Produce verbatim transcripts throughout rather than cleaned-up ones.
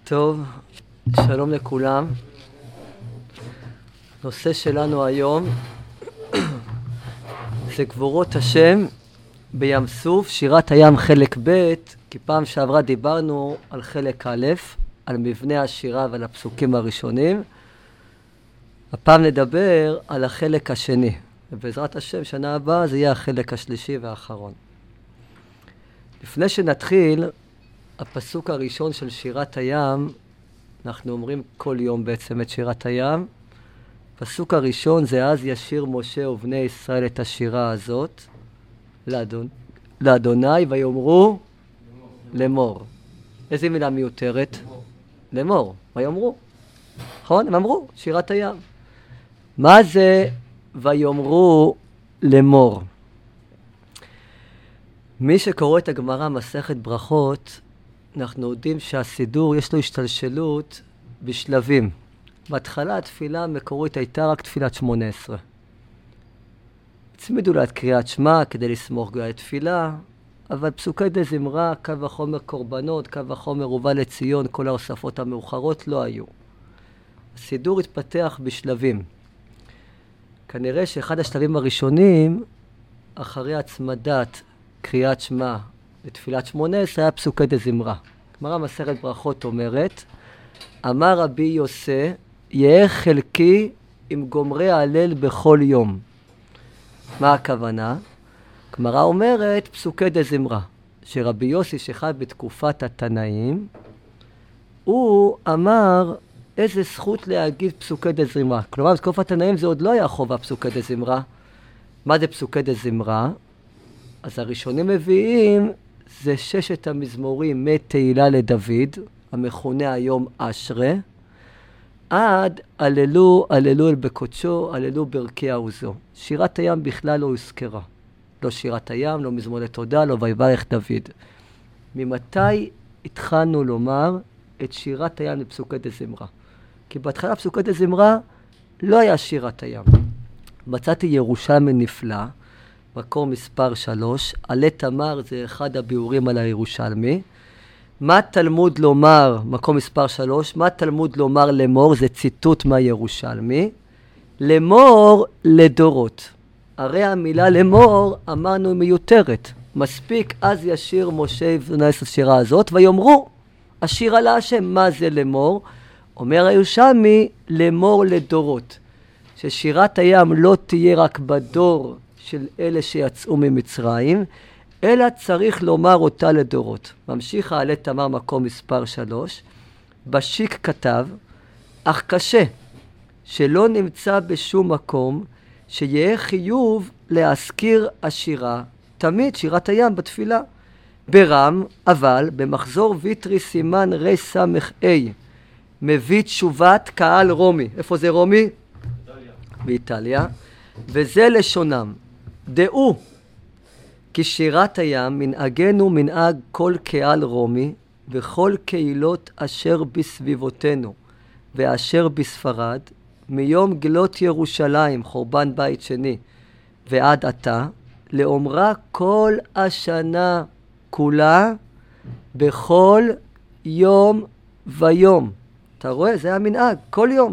טוב, שלום לכולם. נושא שלנו היום זה גבורות השם בים סוף, שירת הים חלק ב', כי פעם שעברה דיברנו על חלק א', על מבנה השירה ועל הפסוקים הראשונים. הפעם נדבר על החלק השני, ובעזרת השם שנה הבאה זה יהיה החלק השלישי והאחרון. לפני שנתחיל, הפסוק הראשון של שירת הים, אנחנו אומרים כל יום בעצם את שירת הים. הפסוק הראשון זה אז ישיר משה ובני ישראל את השירה הזאת לאדון, לאדוני ויאמרו לאמור. איזה מילה מיותרת? לאמור. ויאמרו. נכון? הם אמרו, שירת הים. מה זה ויאמרו לאמור? מי שקורא את הגמרא מסכת ברכות, אנחנו יודעים שהסידור יש לו השתלשלות בשלבים. בהתחלה התפילה המקורית הייתה רק תפילת שמונה עשרה. הצמידו לה את קריאת שמע כדי לסמוך גאי תפילה, אבל פסוקי די זמרה, קו וחומר קורבנות, קו וחומר הובא לציון, כל ההוספות המאוחרות לא היו. הסידור התפתח בשלבים. כנראה שאחד השלבים הראשונים, אחרי הצמדת קריאת שמע לתפילת שמונה עשרה, היה פסוקי די זמרה. גמרא מסכת ברכות אומרת, אמר רבי יוסי, יהיה חלקי עם גומרי ההלל בכל יום. מה הכוונה? גמרא אומרת פסוקי די זמרה, שרבי יוסי שחי בתקופת התנאים, הוא אמר איזה זכות להגיד פסוקי די זמרה. כלומר, בתקופת התנאים זה עוד לא היה חובה פסוקי די זמרה. מה זה פסוקי די זמרה? אז הראשונים מביאים זה ששת המזמורים מתהילה לדוד, המכונה היום אשרה, עד הללו, הללו אל בקודשו, הללו ברכי העוזו. שירת הים בכלל לא הוזכרה. לא שירת הים, לא מזמור לתודה, לא ויברך דוד. ממתי התחלנו לומר את שירת הים לפסוקי די זמרה? כי בהתחלה פסוקי די זמרה לא היה שירת הים. מצאתי ירושלמי נפלא, מקור מספר שלוש, עלי תמר זה אחד הביאורים על הירושלמי. מה תלמוד לומר, מקום מספר שלוש, מה תלמוד לומר לאמור, זה ציטוט מהירושלמי. לאמור לדורות. הרי המילה לאמור אמרנו מיותרת. מספיק אז ישיר משה ובני ישראל השירה הזאת, ויאמרו, השירה להשם, מה זה לאמור? אומר הירושלמי, לאמור לדורות. ששירת הים לא תהיה רק בדור של אלה שיצאו ממצרים, אלא צריך לומר אותה לדורות. ממשיך העלי תמר מקום מספר שלוש, בשיק כתב, אך קשה שלא נמצא בשום מקום שיהיה חיוב להזכיר השירה, תמיד שירת הים בתפילה. ברם, אבל במחזור ויטרי סימן רי סמך אי, מביא תשובת קהל רומי. איפה זה רומי? איטליה. באיטליה. וזה לשונם. דעו, כי שירת הים מנהגנו מנהג כל קהל רומי, וכל קהילות אשר בסביבותינו, ואשר בספרד, מיום גלות ירושלים, חורבן בית שני, ועד עתה, לאומרה כל השנה כולה, בכל יום ויום. אתה רואה? זה המנהג, כל יום.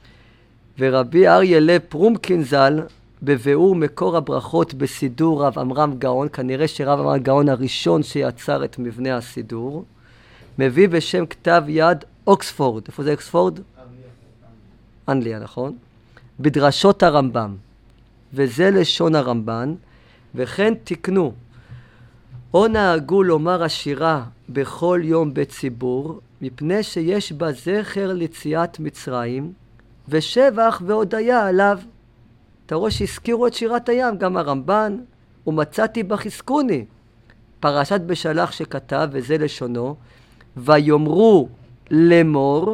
ורבי אריה לב פרומקין ז"ל, בביאור מקור הברכות בסידור רב עמרם גאון, כנראה שרב עמרם גאון הראשון שיצר את מבנה הסידור, מביא בשם כתב יד אוקספורד. איפה זה אוקספורד? אנגליה. אנגליה, נכון? בדרשות הרמב"ם. וזה לשון הרמב"ן, וכן תקנו. או נהגו לומר השירה בכל יום בציבור, מפני שיש בה זכר ליציאת מצרים, ושבח והודיה עליו. אתה רואה שהזכירו את שירת הים, גם הרמב"ן, ומצאתי בחזקוני. פרשת בשלח שכתב, וזה לשונו, ויאמרו לאמור,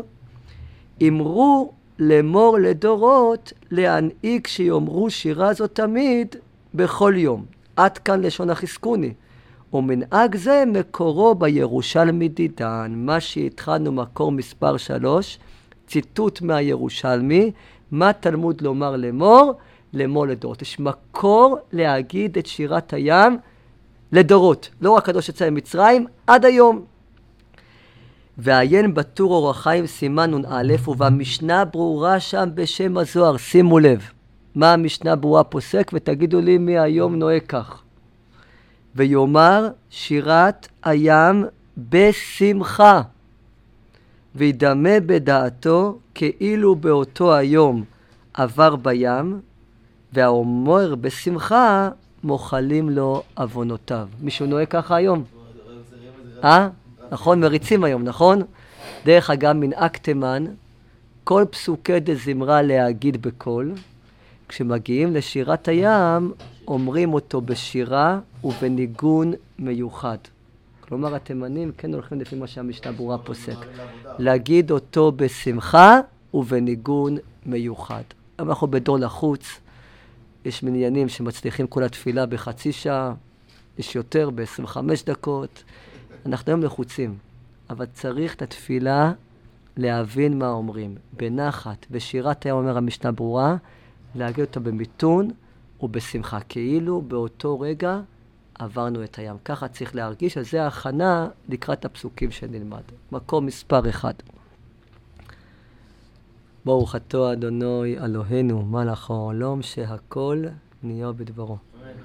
אמרו לאמור לדורות, להנהיג שיאמרו שירה זאת תמיד בכל יום. עד כאן לשון החזקוני. ומנהג זה מקורו בירושלמי דידן, מה שהתחלנו מקור מספר שלוש, ציטוט מהירושלמי, מה תלמוד לומר לאמור? לאמור לדורות. יש מקור להגיד את שירת הים לדורות. לא רק הקדוש יצא ממצרים, עד היום. ועיין בטור אור החיים סימן נ"א, ובמשנה ברורה שם בשם הזוהר, שימו לב, מה המשנה ברורה פוסק, ותגידו לי מי היום נוהג כך. ויאמר שירת הים בשמחה, וידמה בדעתו כאילו באותו היום עבר בים, והאומר בשמחה מוחלים לו עוונותיו. מישהו נוהג ככה היום? אה? נכון, מריצים היום, נכון? דרך אגב, מנהג תימן, כל פסוקי דזמרה להגיד בקול, כשמגיעים לשירת הים, אומרים אותו בשירה ובניגון מיוחד. כלומר, התימנים כן הולכים לפי מה שהמשנה ברורה פוסק. להגיד אותו בשמחה ובניגון מיוחד. אנחנו בדור לחוץ, יש מניינים שמצליחים כל התפילה בחצי שעה, יש יותר ב-עשרים וחמש דקות. אנחנו היום לחוצים, אבל צריך את התפילה להבין מה אומרים. בנחת, בשירת הים אומר המשנה ברורה, להגיד אותה במיתון ובשמחה, כאילו באותו רגע עברנו את הים. ככה צריך להרגיש, אז זה ההכנה לקראת הפסוקים שנלמד. מקום מספר אחד. ברוך אתה אדוני אלוהינו מלך העולם שהכל נהיה בדברו.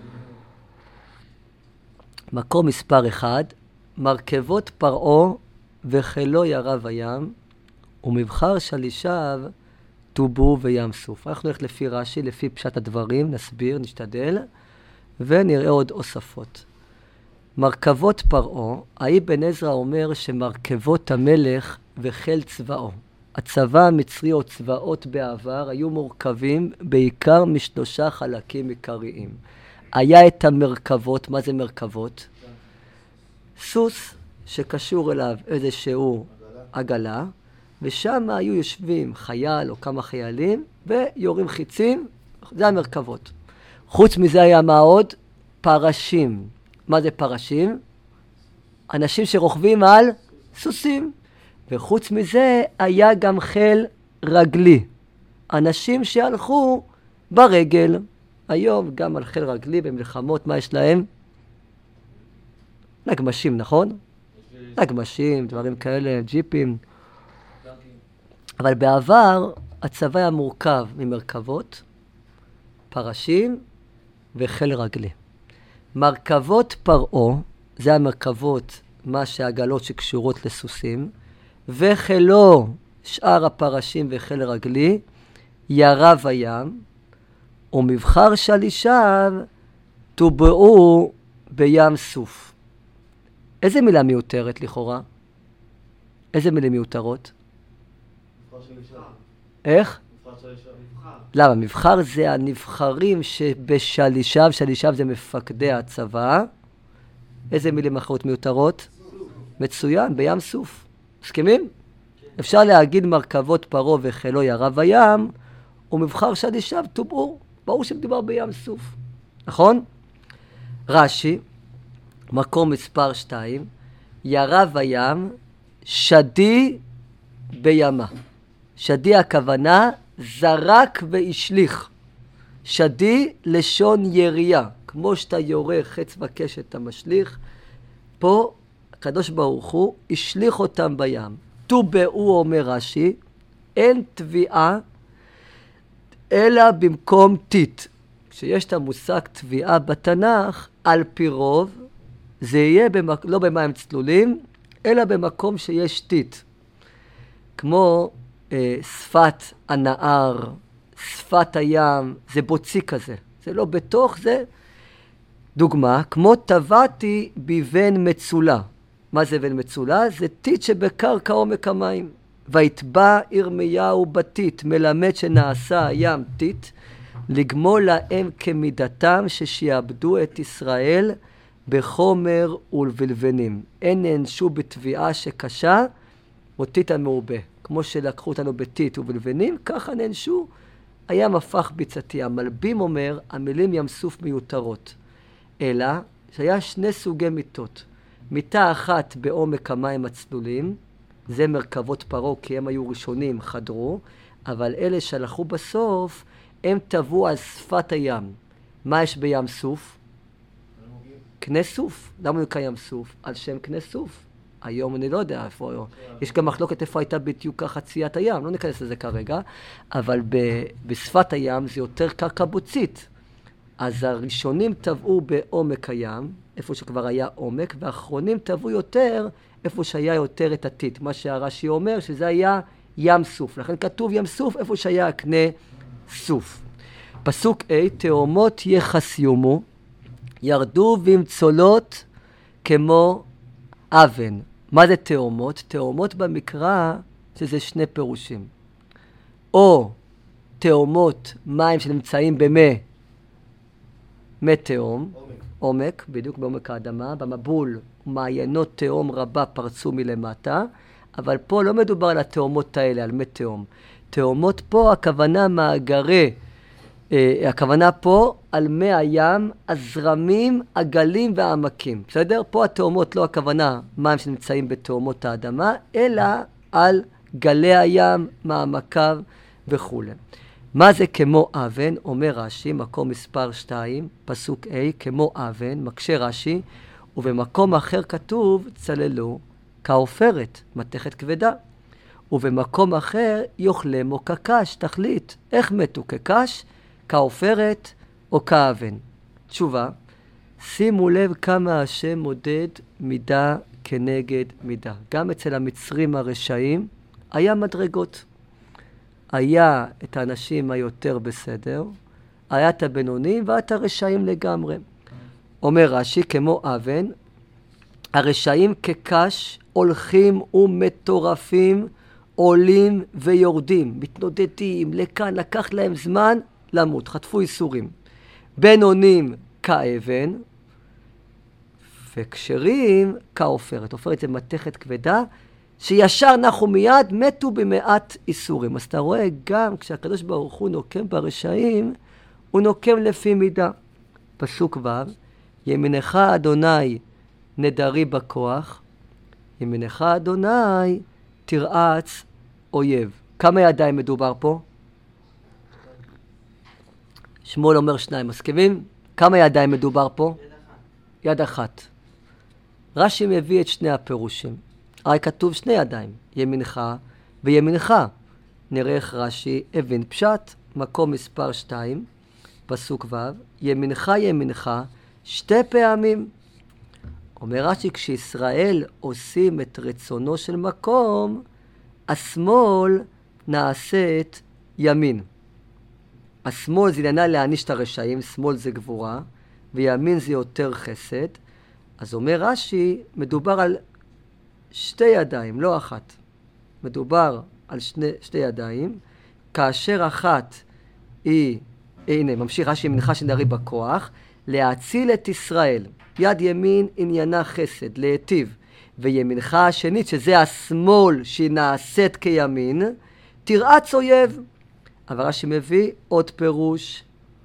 מקום מספר אחד, מרכבות פרעה וחילו ירב הים, ומבחר שלישיו טובעו בים סוף. אנחנו נלך לפי רש"י, לפי פשט הדברים, נסביר, נשתדל, ונראה עוד אוספות. מרכבות פרעה, האבן עזרא אומר שמרכבות המלך וחיל צבאו. הצבא המצרי או צבאות בעבר היו מורכבים בעיקר משלושה חלקים עיקריים. היה את המרכבות, מה זה מרכבות? סוס שקשור אליו איזשהו עגלה, ושם היו יושבים חייל או כמה חיילים ויורים חיצים, זה המרכבות. חוץ מזה היה מה עוד? פרשים. מה זה פרשים? אנשים שרוכבים על סוסים. וחוץ מזה היה גם חיל רגלי. אנשים שהלכו ברגל. היום גם על חיל רגלי במלחמות, מה יש להם? נגמשים, נכון? נגמשים, דברים כאלה, ג'יפים. אבל בעבר הצבא היה מורכב ממרכבות, פרשים וחיל רגלי. מרכבות פרעה, זה המרכבות, מה שהעגלות שקשורות לסוסים, וחילו, שאר הפרשים וחיל רגלי, ירב הים, ומבחר שלישיו טובעו בים סוף. איזה מילה מיותרת לכאורה? איזה מילים מיותרות? איך? למה? מבחר זה הנבחרים שבשלישיו, שלישיו זה מפקדי הצבא. איזה מילים אחרות מיותרות? מצוין, בים סוף. מסכימים? אפשר להגיד מרכבות פרעה וחילו ירב הים, ומבחר שלישיו טובעו. ברור שמדובר בים סוף. נכון? רש"י, מקום מספר שתיים, ירב הים שדי בימה. שדי הכוונה זרק והשליך. שדי לשון ירייה. כמו שאתה יורה חץ וקשת אתה משליך, פה הקדוש ברוך הוא השליך אותם בים. טובעו אומר רש"י, אין טביעה אלא במקום טיט. כשיש את המושג טביעה בתנ"ך, על פי רוב, זה יהיה במק... לא במים צלולים, אלא במקום שיש טיט. כמו אה, שפת הנהר, שפת הים, זה בוצי כזה. זה לא בתוך זה. דוגמה, כמו טבעתי בבן מצולה. מה זה בן מצולה? זה טיט שבקרקע עומק המים. ויטבע ירמיהו בטיט, מלמד שנעשה הים טיט, לגמול להם כמידתם ששיעבדו את ישראל בחומר ולבלבנים. אין נענשו בתביעה שקשה או טיט המעובה. כמו שלקחו אותנו בטיט ובלבנים, ככה נענשו. הים הפך ביצתי. המלבים אומר, המילים ים סוף מיותרות. אלא שהיה שני סוגי מיטות. מיטה אחת בעומק המים הצלולים, זה מרכבות פרעה, כי הם היו ראשונים, חדרו, אבל אלה שהלכו בסוף, הם טבעו על שפת הים. מה יש בים סוף? קנה סוף. למה נקרא ים סוף? על שם קנה סוף. היום אני לא יודע איפה, יש גם מחלוקת איפה הייתה בדיוק חציית הים, לא ניכנס לזה כרגע, אבל ב, בשפת הים זה יותר קרקע בוצית. אז הראשונים טבעו בעומק הים, איפה שכבר היה עומק, והאחרונים טבעו יותר איפה שהיה יותר את הטיט. מה שהרש"י אומר שזה היה ים סוף, לכן כתוב ים סוף איפה שהיה הקנה סוף. פסוק A, תאומות יחסיומו, ירדו ומצולות כמו אבן. מה זה תאומות? תאומות במקרא שזה שני פירושים. או תאומות מים שנמצאים במה? מי תאום, עומק. עומק, בדיוק בעומק האדמה, במבול מעיינות תאום רבה פרצו מלמטה, אבל פה לא מדובר על התאומות האלה, על מי תאום. תאומות פה הכוונה מאגרי, אה, הכוונה פה על מי הים, הזרמים, הגלים והעמקים. בסדר? פה התאומות לא הכוונה מים שנמצאים בתאומות האדמה, אלא על גלי הים, מעמקיו וכו'. מה זה כמו אבן? אומר רש"י, מקום מספר שתיים, פסוק A, כמו אבן, מקשה רש"י, ובמקום אחר כתוב צללו כעופרת, מתכת כבדה. ובמקום אחר יאכלמו כקש, תחליט. איך מתו? כקש, כעופרת או כאבן? תשובה, שימו לב כמה השם מודד מידה כנגד מידה. גם אצל המצרים הרשעים היה מדרגות. היה את האנשים היותר בסדר, היה את הבינונים והיה את הרשעים לגמרי. אומר רש"י, כמו אבן, הרשעים כקש הולכים ומטורפים, עולים ויורדים, מתנודדים, לכאן, לקח להם זמן למות, חטפו איסורים. בינונים כאבן, וכשרים כעופרת. עופרת זה מתכת כבדה, שישר נחו מיד, מתו במעט איסורים. אז אתה רואה גם כשהקדוש ברוך הוא נוקם ברשעים, הוא נוקם לפי מידה. פסוק ו', ימינך אדוני נדרי בכוח, ימינך אדוני תרעץ אויב. כמה ידיים מדובר פה? שמואל אומר שניים, מסכימים? כמה ידיים מדובר פה? יד אחת. יד אחת. רש"י מביא את שני הפירושים. הרי כתוב שני ידיים, ימינך וימינך. נראה איך רש"י הבין פשט, מקום מספר שתיים, פסוק ו', ימינך ימינך שתי פעמים. אומר רש"י, כשישראל עושים את רצונו של מקום, השמאל נעשית ימין. השמאל זה עניינה להעניש את הרשעים, שמאל זה גבורה, וימין זה יותר חסד. אז אומר רש"י, מדובר על שתי ידיים, לא אחת. מדובר על שני, שתי ידיים, כאשר אחת היא, הנה, ממשיך רש"י, ימינך שנדרי בכוח, להציל את ישראל. יד ימין עניינה חסד, להיטיב. וימינך השנית, שזה השמאל שהיא נעשית כימין, תרעץ אויב. אבל רש"י מביא עוד פירוש,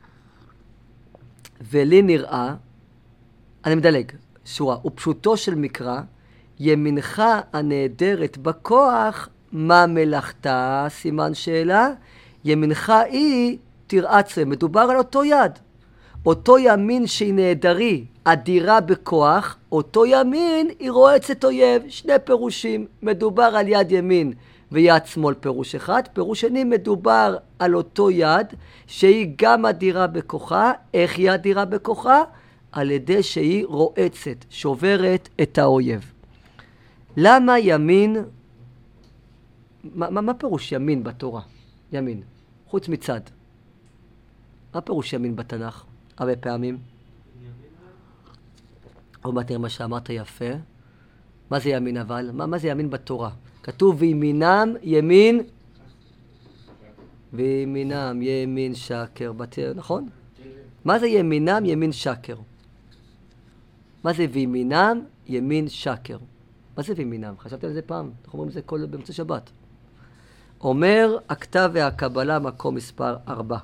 ולי נראה, אני מדלג, שורה, ופשוטו של מקרא, ימינך הנהדרת בכוח, מה מלאכתה? סימן שאלה. ימינך היא תרעץ. מדובר על אותו יד. אותו ימין שהיא נהדרי, אדירה בכוח, אותו ימין היא רועצת אויב. שני פירושים. מדובר על יד ימין ויד שמאל פירוש אחד. פירוש שני, מדובר על אותו יד שהיא גם אדירה בכוחה. איך היא אדירה בכוחה? על ידי שהיא רועצת, שוברת את האויב. למה ימין, מה, מה, מה פירוש ימין בתורה? ימין, חוץ מצד. מה פירוש ימין בתנ"ך? הרבה פעמים. עוד מעט נראה מה שאמרת יפה. מה זה ימין אבל? מה, מה זה ימין בתורה? כתוב וימינם ימין, וימינם ימין שקר. בת... נכון? מה זה ימינם ימין שקר? מה זה וימינם ימין שקר? מה זה וימינם? חשבתי על זה פעם. אנחנו אומרים את זה כל באמצע שבת. אומר הכתב והקבלה מקום מספר ארבע.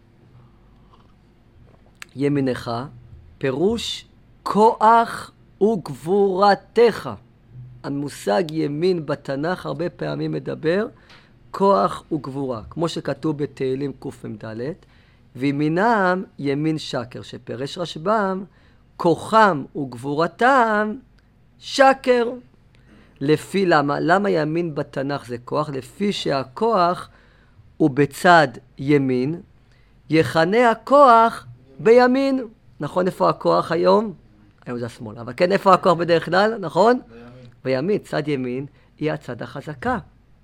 ימינך, פירוש כוח וגבורתך. המושג ימין בתנ"ך הרבה פעמים מדבר כוח וגבורה. כמו שכתוב בתהילים קמ"ד, וימינם ימין שקר, שפרש רשב"ם, כוחם וגבורתם שקר. לפי למה? למה ימין בתנ"ך זה כוח? לפי שהכוח הוא בצד ימין, יכנה הכוח בימין. נכון, איפה הכוח היום? היום זה השמאל. אבל כן, איפה הכוח בדרך כלל? נכון? בימין. בימין, צד ימין, היא הצד החזקה.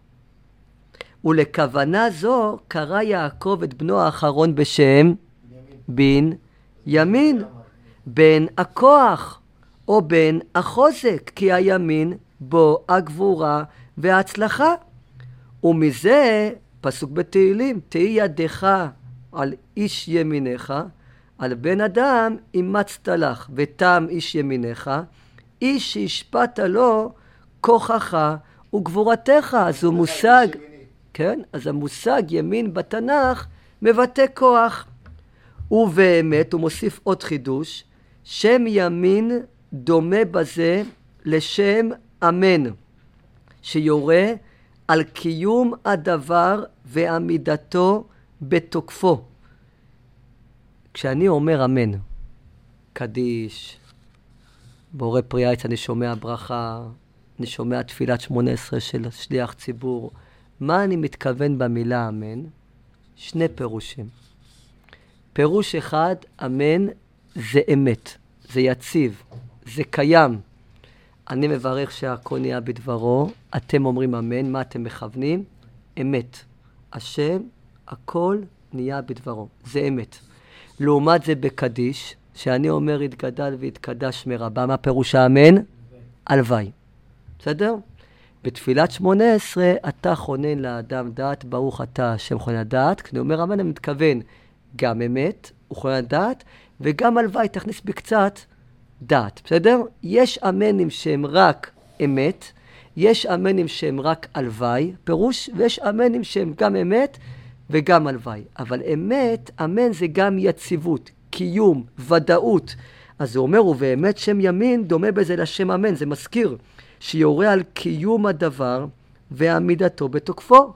ולכוונה זו קרא יעקב את בנו האחרון בשם בן ימין, בן הכוח או בן החוזק, כי הימין בו הגבורה וההצלחה. ומזה פסוק בתהילים, תהי ידך על איש ימינך, על בן אדם אימצת לך, ותם איש ימינך, איש שהשפעת לו כוחך וגבורתך. אז הוא מושג, כן? אז המושג ימין בתנ"ך מבטא כוח. ובאמת הוא מוסיף עוד חידוש, שם ימין דומה בזה לשם אמן, שיורה על קיום הדבר ועמידתו בתוקפו. כשאני אומר אמן, קדיש, בורא פרי עץ, אני שומע ברכה, אני שומע תפילת שמונה עשרה של שליח ציבור. מה אני מתכוון במילה אמן? שני פירושים. פירוש אחד, אמן זה אמת, זה יציב, זה קיים. אני מברך שהכל נהיה בדברו, אתם אומרים אמן, מה אתם מכוונים? אמת. השם, הכל נהיה בדברו, זה אמת. לעומת זה בקדיש, שאני אומר התגדל והתקדש מרבה, מה פירוש האמן? הלוואי. בסדר? בתפילת שמונה עשרה, אתה חונן לאדם דעת, ברוך אתה השם חונן דעת. כשאני אומר אמן, אני מתכוון גם אמת, הוא חונן דעת, וגם הלוואי, תכניס בקצת דעת. בסדר? יש אמנים שהם רק אמת, יש אמנים שהם רק הלוואי, פירוש, ויש אמנים שהם גם אמת וגם הלוואי. אבל אמת, אמן זה גם יציבות, קיום, ודאות. אז הוא אומר, ובאמת שם ימין דומה בזה לשם אמן, זה מזכיר, שיורה על קיום הדבר ועמידתו בתוקפו.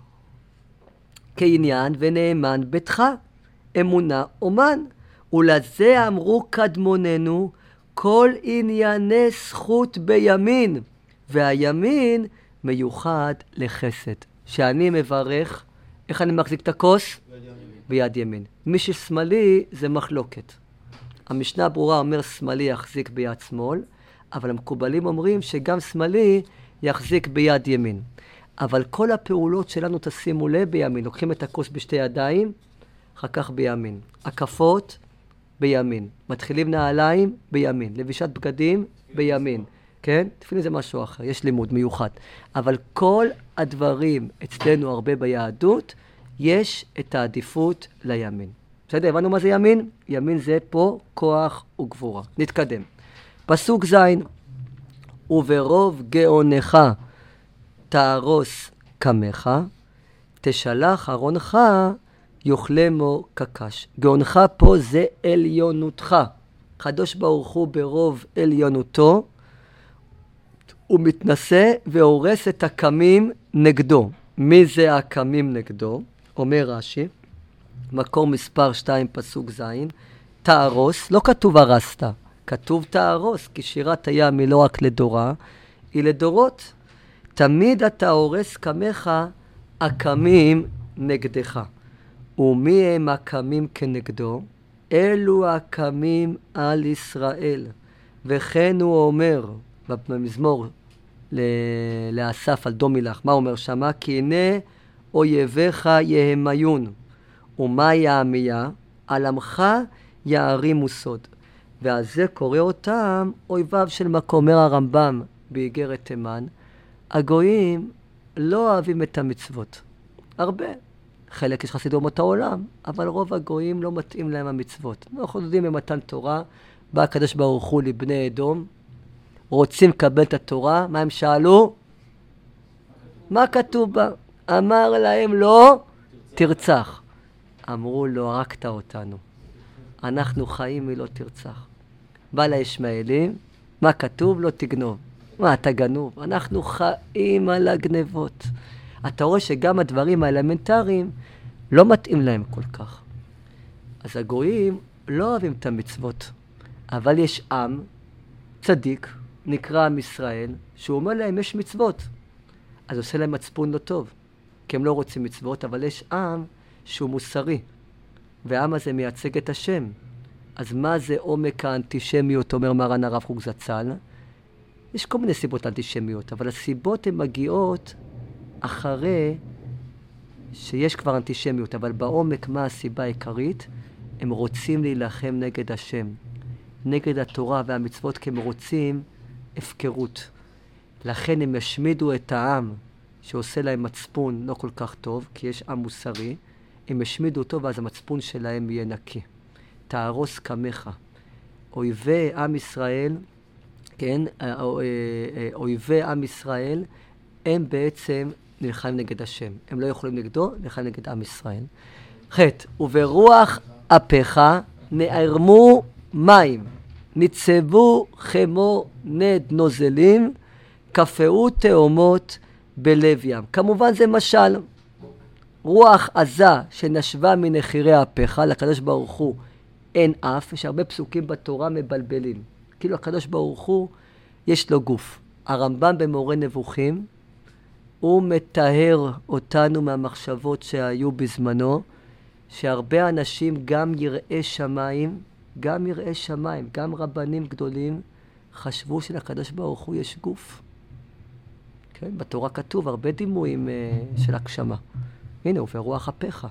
כעניין ונאמן ביתך, אמונה אומן. ולזה אמרו קדמוננו, כל ענייני זכות בימין, והימין מיוחד לחסד. שאני מברך, איך אני מחזיק את הכוס? ביד ימין. ביד ימין. מי ששמאלי זה מחלוקת. המשנה ברורה אומר שמאלי יחזיק ביד שמאל, אבל המקובלים אומרים שגם שמאלי יחזיק ביד ימין. אבל כל הפעולות שלנו תשימו לב בימין. לוקחים את הכוס בשתי ידיים, אחר כך בימין. הקפות בימין. מתחילים נעליים בימין. לבישת בגדים בימין. כן? תפילין זה משהו אחר, יש לימוד מיוחד. אבל כל הדברים אצלנו הרבה ביהדות, יש את העדיפות לימין. בסדר, הבנו מה זה ימין? ימין זה פה כוח וגבורה. נתקדם. פסוק זין, וברוב גאונך תהרוס קמך, תשלח ארונך יאכלמו קקש. גאונך פה זה עליונותך. קדוש ברוך הוא ברוב עליונותו, הוא מתנשא והורס את הקמים נגדו. מי זה הקמים נגדו? אומר רש"י, מקור מספר שתיים פסוק זין, תהרוס, לא כתוב הרסת, כתוב תהרוס, כי שירת הים היא לא רק לדורה, היא לדורות. תמיד אתה הורס קמך, הקמים נגדך. ומי הם הקמים כנגדו? אלו הקמים על ישראל. וכן הוא אומר, במזמור לאסף על דומי לך, מה אומר שמה? כי הנה אויביך יהמיון, ומה יעמיה? על עמך יערימו סוד. ועל זה קורא אותם אויביו של מקום. אומר הרמב"ם באיגרת תימן, הגויים לא אוהבים את המצוות. הרבה. חלק יש חסידי אומות העולם, אבל רוב הגויים לא מתאים להם המצוות. אנחנו יודעים במתן תורה, בא הקדוש ברוך הוא לבני אדום, רוצים לקבל את התורה, מה הם שאלו? מה כתוב בה? אמר להם לא תרצח. אמרו לו, הרגת אותנו. אנחנו חיים מלא תרצח. בא לישמעאלים, מה כתוב? לא תגנוב. מה, אתה גנוב? אנחנו חיים על הגנבות. אתה רואה שגם הדברים האלמנטריים לא מתאים להם כל כך. אז הגויים לא אוהבים את המצוות. אבל יש עם צדיק, נקרא עם ישראל, שהוא אומר להם יש מצוות. אז עושה להם מצפון לא טוב, כי הם לא רוצים מצוות, אבל יש עם שהוא מוסרי, והעם הזה מייצג את השם. אז מה זה עומק האנטישמיות, אומר מרן הרב קוק זצ"ל? יש כל מיני סיבות לאנטישמיות, אבל הסיבות הן מגיעות אחרי שיש כבר אנטישמיות, אבל בעומק מה הסיבה העיקרית? הם רוצים להילחם נגד השם, נגד התורה והמצוות, כי הם רוצים הפקרות. לכן הם ישמידו את העם שעושה להם מצפון לא כל כך טוב, כי יש עם מוסרי, הם ישמידו אותו ואז המצפון שלהם יהיה נקי. תהרוס כמך. אויבי עם ישראל, כן, אויבי עם ישראל, הם בעצם נלחמים נגד השם. הם לא יכולים נגדו, נלחמים נגד עם ישראל. חטא, וברוח אפיך נערמו מים, ניצבו כמו נד נוזלים, קפאו תאומות בלב ים. כמובן זה משל. רוח עזה שנשבה מנחירי אפיך, לקדוש ברוך הוא אין אף. יש הרבה פסוקים בתורה מבלבלים. כאילו הקדוש ברוך הוא יש לו גוף. הרמב"ם במורה נבוכים, הוא מטהר אותנו מהמחשבות שהיו בזמנו, שהרבה אנשים גם יראי שמיים, גם יראי שמיים, גם רבנים גדולים, חשבו שלקדוש ברוך הוא יש גוף. כן, בתורה כתוב הרבה דימויים uh, של הגשמה. הנה, הוא ברוח אפיך.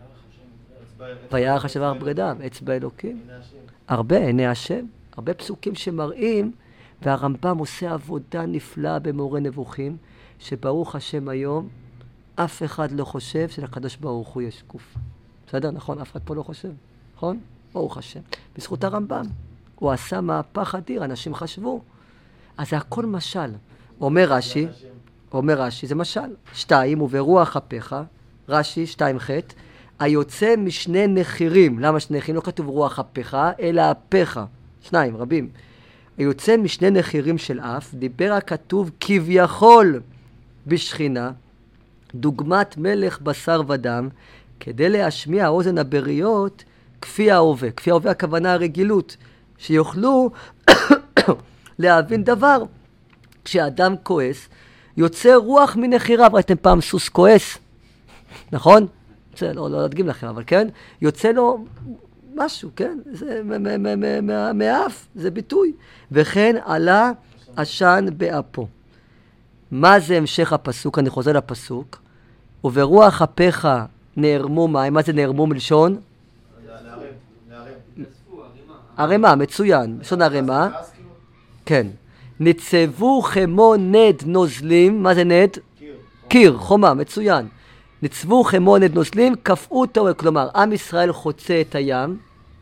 וירח השם הר בגדיו, אצבע אלוקים. הרבה, עיני השם. הרבה פסוקים שמראים, והרמב"ם עושה עבודה נפלאה במורה נבוכים, שברוך השם היום, אף אחד לא חושב שלקדוש ברוך הוא יש גוף. בסדר? נכון? אף אחד פה לא חושב. נכון? ברוך השם. בזכות הרמב"ם. הוא עשה מהפך אדיר, אנשים חשבו. אז זה הכל משל. אומר רש"י, אומר רש"י, זה משל. שתיים, וברוח אפיך, רש"י, שתיים חטא, היוצא משני נחירים. למה שני נחירים? לא כתוב רוח אפיך, אלא אפיך. שניים, רבים. היוצא משני נחירים של אף, דיבר הכתוב כביכול בשכינה, דוגמת מלך בשר ודם, כדי להשמיע האוזן הבריות כפי ההווה. כפי ההווה הכוונה הרגילות, שיוכלו להבין דבר. כשאדם כועס, יוצא רוח מנחיריו. ראיתם פעם סוס כועס? נכון? זה לא, לא להדגים לכם, אבל כן? יוצא לו משהו, כן? זה מאף, זה ביטוי. וכן עלה עשן באפו. מה זה המשך הפסוק? אני חוזר לפסוק. וברוח אפיך נערמו מים. מה זה נערמו מלשון? ערימה, מצוין. לשון ערימה. כן. ניצבו כמו נד נוזלים. מה זה נד? קיר. קיר, חומה, מצוין. ניצבו כמו נד נוזלים, קפאו תאומות. כלומר, עם ישראל חוצה את הים.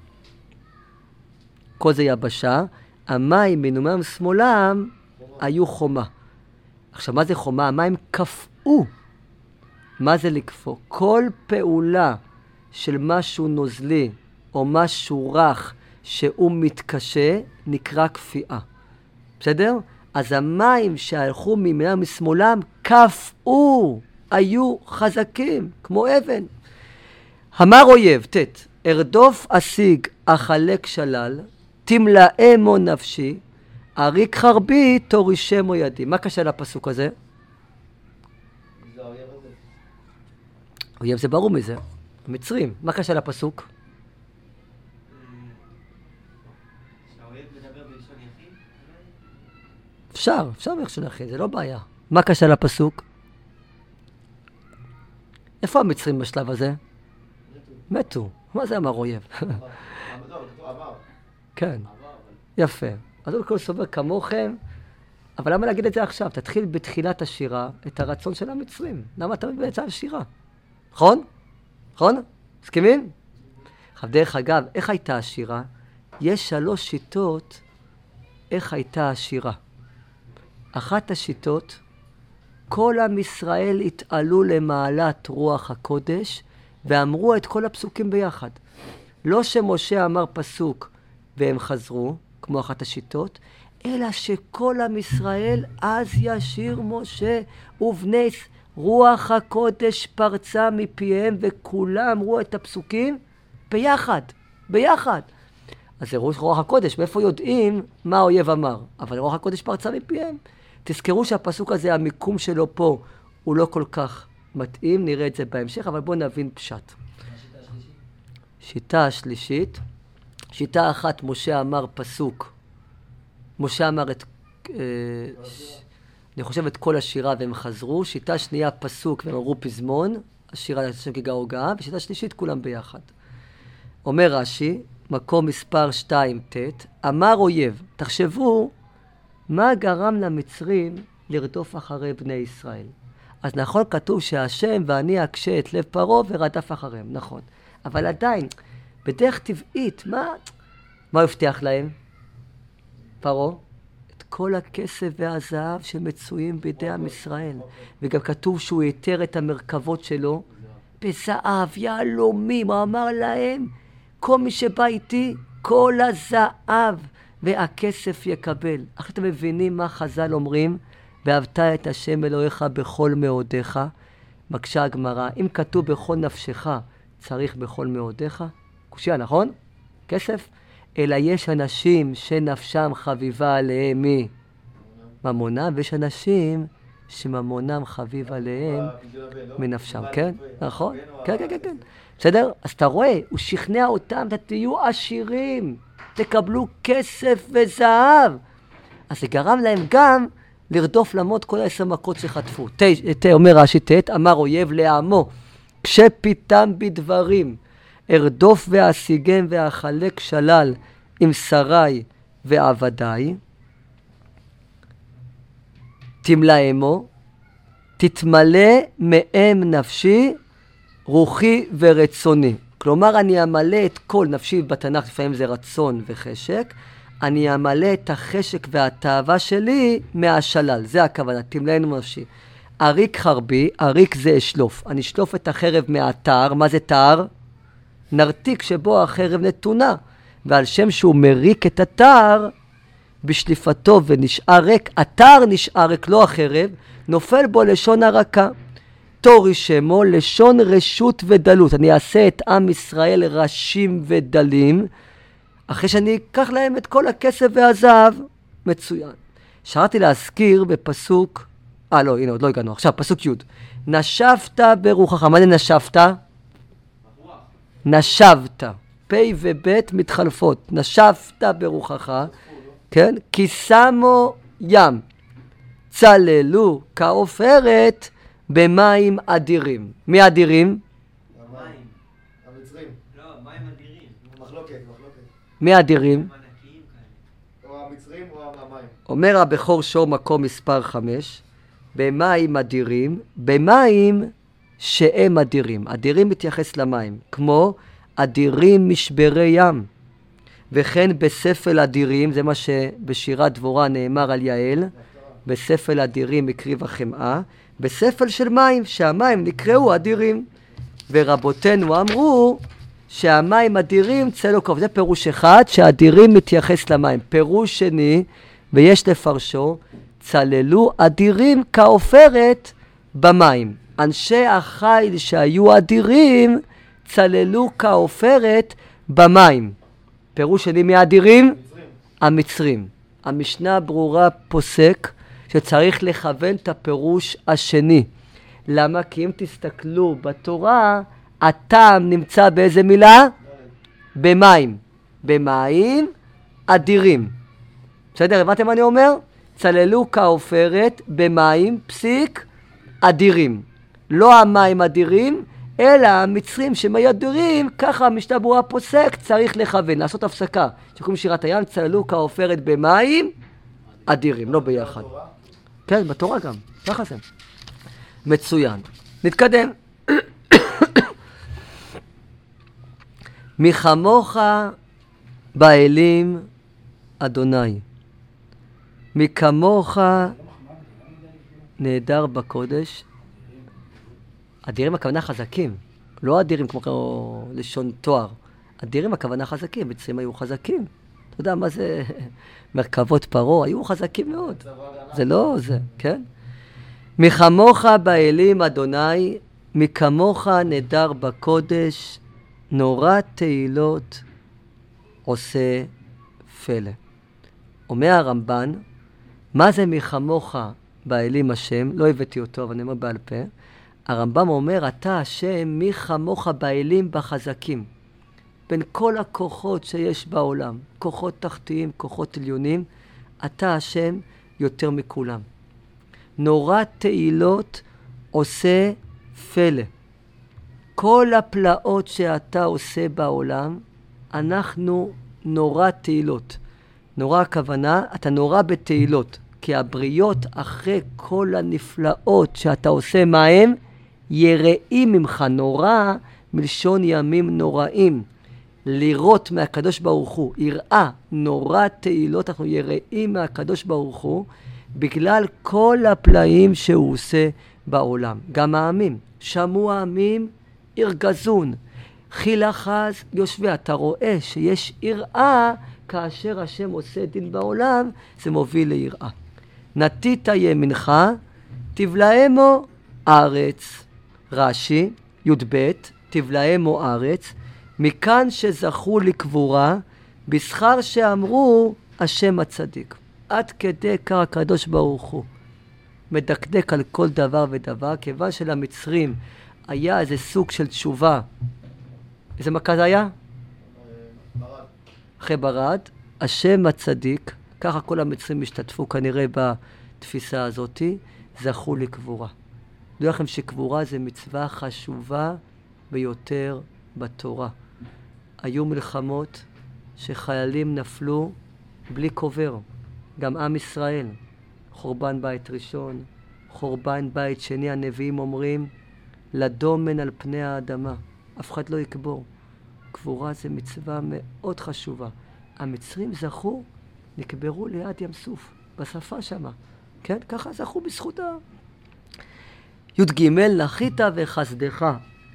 כל זה יבשה. המים מנומם שמאלם היו חומה. עכשיו, מה זה חומה? המים קפאו. מה זה לקפוא? כל פעולה של משהו נוזלי או משהו רך שהוא מתקשה נקרא כפייה. בסדר? אז המים שהלכו מימינם משמאלם קפאו, היו חזקים כמו אבן. אמר אויב, תת, ארדוף אשיג אחלק שלל, תמלאמו נפשי, אריק חרבי תורישמו ידי. מה קשה לפסוק הזה? זה האויב הזה. אויב זה ברור מזה, המצרים. מה קשה לפסוק? שהאויב מדבר בלשון יחיד? אפשר, אפשר בלשון יחיד, זה לא בעיה. מה קשה לפסוק? איפה המצרים בשלב הזה? מתו. מה זה אמר אויב? אמר. כן, יפה. אז הוא כל סובר כמוכם, אבל למה להגיד את זה עכשיו? תתחיל בתחילת השירה את הרצון של המצרים. למה אתה מביא את זה על שירה? נכון? נכון? מסכימים? עכשיו, דרך אגב, איך הייתה השירה? יש שלוש שיטות איך הייתה השירה. אחת השיטות, כל עם ישראל התעלו למעלת רוח הקודש ואמרו את כל הפסוקים ביחד. לא שמשה אמר פסוק והם חזרו, כמו אחת השיטות, אלא שכל עם ישראל אז ישיר משה ובני רוח הקודש פרצה מפיהם וכולם אמרו את הפסוקים ביחד, ביחד. אז זה רוח הקודש, מאיפה יודעים מה האויב אמר? אבל רוח הקודש פרצה מפיהם. תזכרו שהפסוק הזה, המיקום שלו פה, הוא לא כל כך מתאים, נראה את זה בהמשך, אבל בואו נבין פשט. השיטה השלישית? שיטה השלישית, שיטה אחת, משה אמר פסוק. משה אמר את, אה, ש... אני חושב את כל השירה והם חזרו. שיטה שנייה, פסוק, והם אמרו פזמון, השירה לשם כגה הוגה, ושיטה שלישית, כולם ביחד. אומר רש"י, מקום מספר שתיים ת', אמר אויב, תחשבו מה גרם למצרים לרדוף אחרי בני ישראל. אז נכון כתוב שהשם ואני אקשה את לב פרעה ורדף אחריהם, נכון. אבל עדיין, בדרך טבעית, מה, מה הוא הבטיח להם? פרעה? את כל הכסף והזהב שמצויים בידי עם ישראל. וגם כתוב שהוא יתר את המרכבות שלו בזהב, יהלומים, הוא אמר להם, כל מי שבא איתי, כל הזהב והכסף יקבל. עכשיו אתם מבינים מה חז"ל אומרים? ואהבת את השם אלוהיך בכל מאודיך. מקשה הגמרא, אם כתוב בכל נפשך, צריך בכל מאודיך? קושיה, נכון? כסף? אלא יש אנשים שנפשם חביבה עליהם מי? ממונם, ויש אנשים שממונם חביב עליהם מנפשם, כן? נכון? כן, כן, כן, כן. בסדר? אז אתה רואה, הוא שכנע אותם, אתה תהיו עשירים, תקבלו כסף וזהב. אז זה גרם להם גם לרדוף למות כל העשר מכות שחטפו. ת, אומר רש"י ת', אמר אויב לעמו, כשפיתם בדברים, ארדוף ואשיגם ואחלק שלל עם שרי ועבדי, תמלאמו, תתמלא מהם נפשי, רוחי ורצוני. כלומר, אני אמלא את כל נפשי, בתנ"ך לפעמים זה רצון וחשק, אני אמלא את החשק והתאווה שלי מהשלל. זה הכוונה, תמלאנו נפשי. אריק חרבי, אריק זה אשלוף. אני אשלוף את החרב מהתער. מה זה תער? נרתיק שבו החרב נתונה. ועל שם שהוא מריק את התער, בשליפתו ונשאר ריק, התער נשאר ריק, לא החרב, נופל בו לשון הרכה. תורי שמו לשון רשות ודלות. אני אעשה את עם ישראל רשים ודלים, אחרי שאני אקח להם את כל הכסף והזהב. מצוין. שרתי להזכיר בפסוק, אה לא, הנה עוד לא הגענו, עכשיו פסוק י', נשבת ברוחך. מה זה נשבת? נשבת. פ' וב' מתחלפות. נשבת ברוחך, כן? כי שמו ים, צללו כעופרת במים אדירים. מי אדירים? המים. המצרים. לא, מים אדירים. מחלוקת, מחלוקת. מי אדירים? או המצרים או המים. אומר הבכור שור מקום מספר חמש, במים אדירים, במים שהם אדירים. אדירים מתייחס למים, כמו אדירים משברי ים. וכן בספל אדירים, זה מה שבשירת דבורה נאמר על יעל, בספל אדירים הקריב החמאה, בספל של מים, שהמים נקראו אדירים. ורבותינו אמרו שהמים אדירים צלו קרוב. זה פירוש אחד, שהאדירים מתייחס למים. פירוש שני, ויש לפרשו, צללו אדירים כעופרת במים. אנשי החיל שהיו אדירים, צללו כעופרת במים. פירוש שני מהאדירים? המצרים. המצרים. המשנה ברורה פוסק שצריך לכוון את הפירוש השני. למה? כי אם תסתכלו בתורה, הטעם נמצא באיזה מילה? במים. במים אדירים. בסדר? הבנתם מה אני אומר? צללו כעופרת במים, פסיק, אדירים. לא המים אדירים, אלא המצרים שהם אדירים, ככה המשנה ברורה פוסק, צריך לכוון, לעשות הפסקה. שקוראים שירת הים, צללו כעופרת במים אדירים, לא ביחד. כן, בתורה גם, ככה זה. מצוין. נתקדם. מחמוך באלים אדוני, מכמוך נהדר בקודש. אדירים הכוונה חזקים, לא אדירים כמו לשון תואר. אדירים הכוונה חזקים, מצרים היו חזקים. אתה יודע מה זה מרכבות פרעה? היו חזקים מאוד. זה לא זה, כן? מחמוך באלים אדוני, מכמוך נדר בקודש, נורא תהילות עושה פלא. אומר הרמב"ן, מה זה מחמוך באלים השם? לא הבאתי אותו, אבל אני אומר בעל פה. הרמב"ם אומר, אתה השם מי חמוך באלים בחזקים. בין כל הכוחות שיש בעולם, כוחות תחתיים, כוחות עליונים, אתה השם יותר מכולם. נורא תהילות עושה פלא. כל הפלאות שאתה עושה בעולם, אנחנו נורא תהילות. נורא הכוונה, אתה נורא בתהילות. כי הבריות אחרי כל הנפלאות שאתה עושה מה הם? יראים ממך. נורא מלשון ימים נוראים. לראות מהקדוש ברוך הוא. יראה, נורא תהילות, אנחנו יראים מהקדוש ברוך הוא, בגלל כל הפלאים שהוא עושה בעולם. גם העמים. שמעו העמים ירגזון. חיל אחז יושבי. אתה רואה שיש יראה, כאשר השם עושה דין בעולם, זה מוביל ליראה. נתית ימינך, תבלעמו ארץ. רש"י, י"ב, תבלעמו ארץ, מכאן שזכו לקבורה, בשכר שאמרו השם הצדיק. עד כדי כך הקדוש ברוך הוא מדקדק על כל דבר ודבר, כיוון שלמצרים היה איזה סוג של תשובה. איזה מכה זה היה? ברד. אחרי ברד, השם הצדיק, ככה כל המצרים השתתפו כנראה בתפיסה הזאת, זכו לקבורה. דעו לכם שקבורה זה מצווה חשובה ביותר בתורה. היו מלחמות שחיילים נפלו בלי קובר. גם עם ישראל, חורבן בית ראשון, חורבן בית שני, הנביאים אומרים, לדומן על פני האדמה. אף אחד לא יקבור. קבורה זה מצווה מאוד חשובה. המצרים זכו, נקברו ליד ים סוף, בשפה שמה. כן? ככה זכו בזכות ה... י"ג, נחית וחסדך.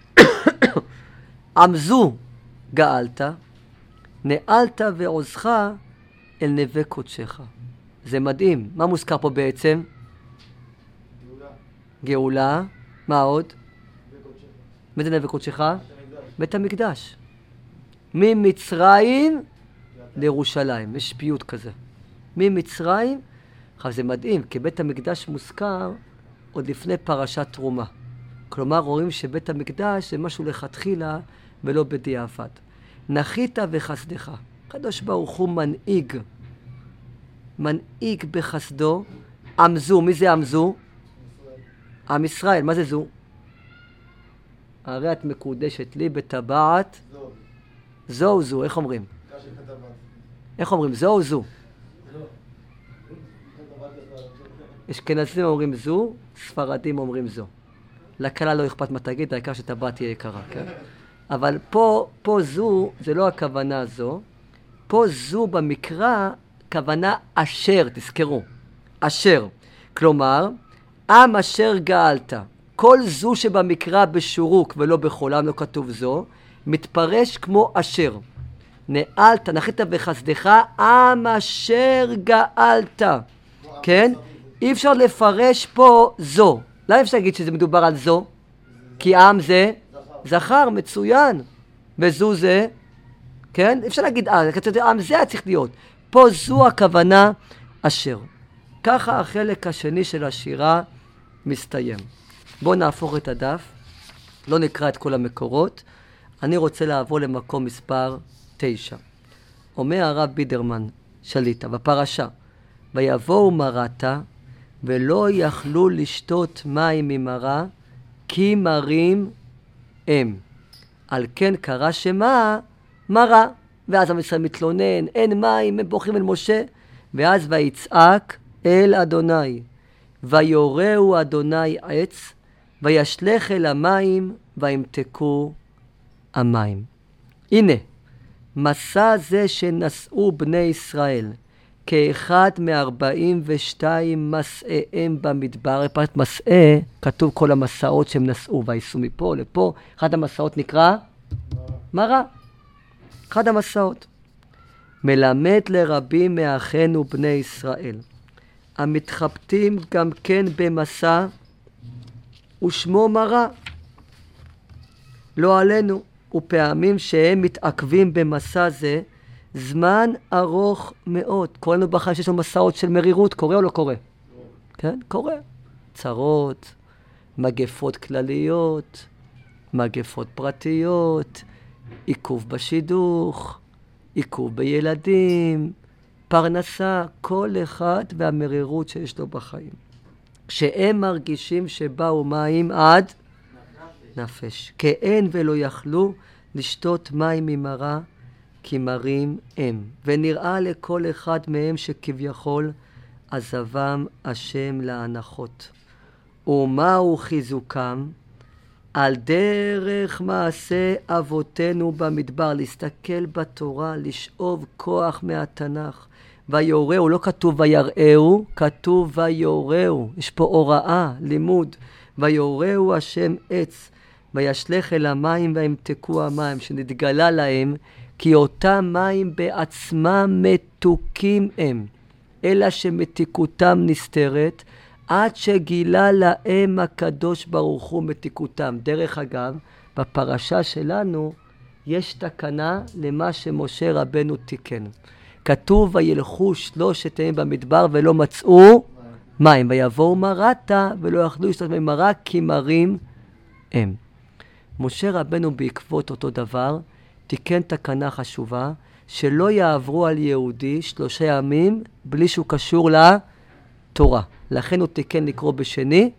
עמזו גאלת, נעלת ועוזך אל נווה קודשך. זה מדהים. מה מוזכר פה בעצם? גאולה. גאולה. מה עוד? נווה קודשך. מי זה נווה קודשך? בית המקדש. בית המקדש. ממצרים לירושלים. יש פיוט כזה. ממצרים, עכשיו זה מדהים, כי בית המקדש מוזכר עוד לפני פרשת תרומה. כלומר, רואים שבית המקדש זה משהו לכתחילה ולא בדיעבד. נחית וחסדך. הקדוש ברוך הוא מנהיג. מנהיג בחסדו. עמזו, מי זה עמזו? עם ישראל, מה זה זו? הרי את מקודשת לי בטבעת. זו. זו זו, איך אומרים? קש של כתבת. איך אומרים? זו זו. זו. אשכנזים אומרים זו, ספרדים אומרים זו. לכלה לא אכפת מה תגיד, העיקר שטבעת תהיה יקרה, כן? אבל פה, פה זו, זה לא הכוונה זו. פה זו במקרא, כוונה אשר, תזכרו. אשר. כלומר, עם אשר גאלת. כל זו שבמקרא בשורוק ולא בחולם, לא כתוב זו, מתפרש כמו אשר. נעלת, נחית בחסדך, עם אשר גאלת. כן? אי אפשר לפרש פה זו. למה אפשר להגיד שזה מדובר על זו? כי עם זה זכר, מצוין. וזו זה, כן? אפשר להגיד אה, עם זה היה צריך להיות. פה זו הכוונה אשר. ככה החלק השני של השירה מסתיים. בואו נהפוך את הדף. לא נקרא את כל המקורות. אני רוצה לעבור למקום מספר תשע. אומר הרב בידרמן שליטה בפרשה, ויבואו מרתה ולא יכלו לשתות מים ממרה, כי מרים הם. על כן קרא שמה מרה. ואז עם ישראל מתלונן, אין מים, הם בוכים אל משה. ואז ויצעק אל אדוני, ויורהו אדוני עץ, וישלך אל המים, וימתקו המים. הנה, מסע זה שנשאו בני ישראל, כאחד מארבעים ושתיים מסעיהם במדבר. פרט מסעה, כתוב כל המסעות שהם נשאו, וייסעו מפה לפה. אחד המסעות נקרא מרה. אחד המסעות. מלמד לרבים מאחינו בני ישראל, המתחבטים גם כן במסע, ושמו מרה. לא עלינו, ופעמים שהם מתעכבים במסע זה, זמן ארוך מאוד. קורא לנו בחיים שיש לנו מסעות של מרירות, קורה או לא קורה? כן, קורה. צרות, מגפות כלליות, מגפות פרטיות, עיכוב בשידוך, עיכוב בילדים, פרנסה, כל אחד והמרירות שיש לו בחיים. כשהם מרגישים שבאו מים עד נפש. כאין ולא יכלו לשתות מים ממרה, כי מרים הם. ונראה לכל אחד מהם שכביכול עזבם השם להנחות. ומהו חיזוקם? על דרך מעשה אבותינו במדבר, להסתכל בתורה, לשאוב כוח מהתנ"ך. ויוראו, לא כתוב ויראו, כתוב ויוראו. יש פה הוראה, לימוד. ויוראו השם עץ, וישלך אל המים וימתקו המים, שנתגלה להם, כי אותם מים בעצמם מתוקים הם, אלא שמתיקותם נסתרת, עד שגילה להם הקדוש ברוך הוא מתיקותם. דרך אגב, בפרשה שלנו יש תקנה למה שמשה רבנו תיקן. כתוב וילכו שלושת ימים במדבר ולא מצאו מים, ויבואו מרתה ולא יכלו לשתות מים מרה, כי מרים הם. משה רבנו בעקבות אותו דבר תיקן תקנה חשובה, שלא יעברו על יהודי שלושה ימים בלי שהוא קשור לתורה. לכן הוא תיקן לקרוא בשני,